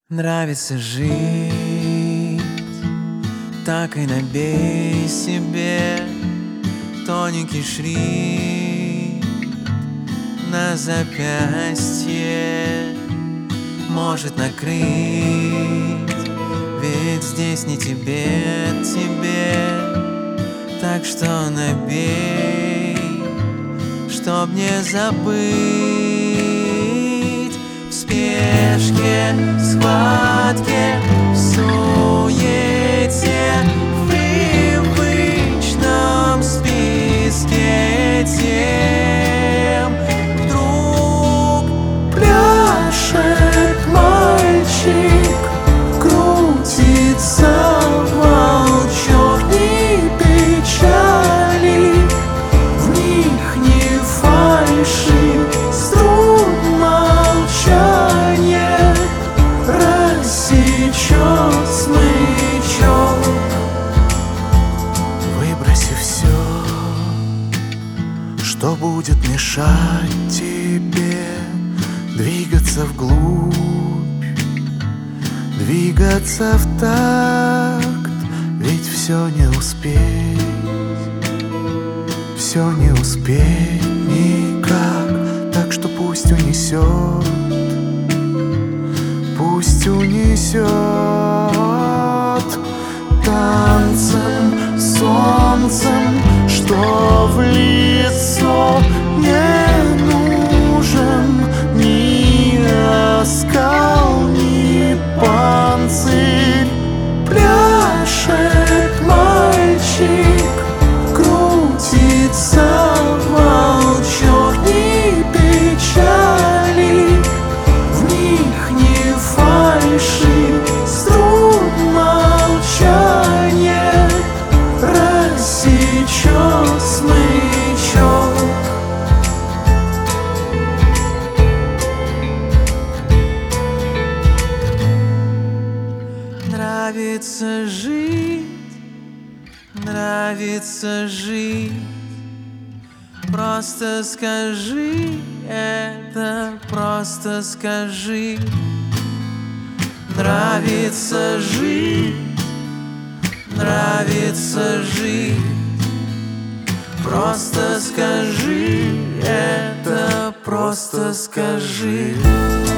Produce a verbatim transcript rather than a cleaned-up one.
Нравится жить, так и набей себе тоненький шрифт на запястье. Может накрыть, ведь здесь не тебе, тебе. Так что набей, чтоб не забыть. В спешке, в схватке, в суете, в привычном списке тем вдруг пляшет мальчик, крутится волчок, ни печали, в них ни фальши, струн молчания рассечет смычок. Выброси все, что будет мешать тебе двигаться вглубь, двигаться в такт, ведь все не успеть, все не успеть никак. Так что пусть унесет, пусть унесет танцем, солнцем, что в лицо не нужен ни оскал, ни панцирь. Пляшет мальчик, крутится волчок, ни печали, в них ни фальши, струн молчания рассечет смычок. Нравится жить, нравится жить. Просто скажи это, просто скажи. Нравится жить, нравится жить. Просто скажи это, просто скажи.